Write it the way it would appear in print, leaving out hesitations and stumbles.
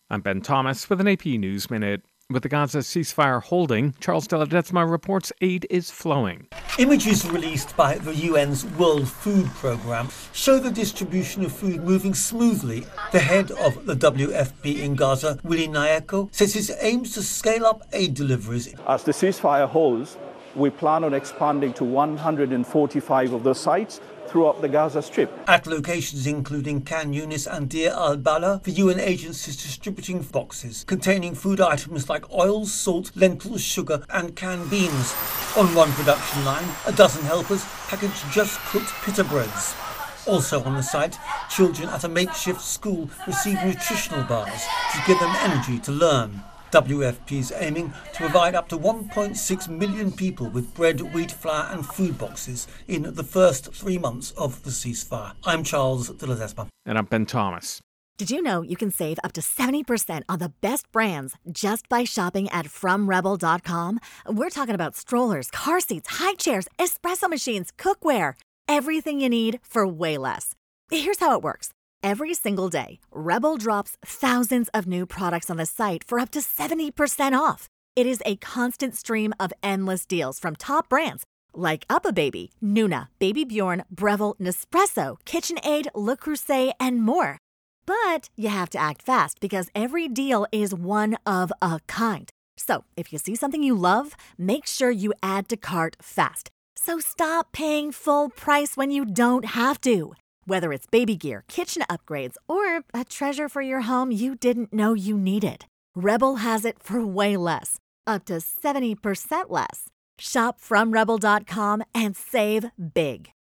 I'm Ben Thomas with an AP News Minute. With the Gaza ceasefire holding, Charles de Ledesma reports aid is flowing. Images released by the UN's World Food Programme show the distribution of food moving smoothly. The head of the WFP in Gaza, Willy Nyeko, says it aims to scale up aid deliveries. As the ceasefire holds, we plan on expanding to 145 of those sites throughout the Gaza Strip. At locations including Khan Yunis and Deir al-Balah, the UN agency is distributing boxes containing food items like oil, salt, lentils, sugar and canned beans. On one production line, a dozen helpers package just cooked pita breads. Also on the site, children at a makeshift school receive nutritional bars to give them energy to learn. WFP is aiming to provide up to 1.6 million people with bread, wheat, flour and food boxes in the first 3 months of the ceasefire. I'm Charles de Ledesma. And I'm Ben Thomas. Did you know you can save up to 70% on the best brands just by shopping at FromRebel.com? We're talking about strollers, car seats, high chairs, espresso machines, cookware, everything you need for way less. Here's how it works. Every single day, Rebel drops thousands of new products on the site for up to 70% off. It is a constant stream of endless deals from top brands like UPPAbaby, Nuna, Baby Bjorn, Breville, Nespresso, KitchenAid, Le Creuset, and more. But you have to act fast because every deal is one of a kind. So if you see something you love, make sure you add to cart fast. So stop paying full price when you don't have to. Whether it's baby gear, kitchen upgrades, or a treasure for your home you didn't know you needed, Rebel has it for way less, up to 70% less. Shop from Rebel.com and save big.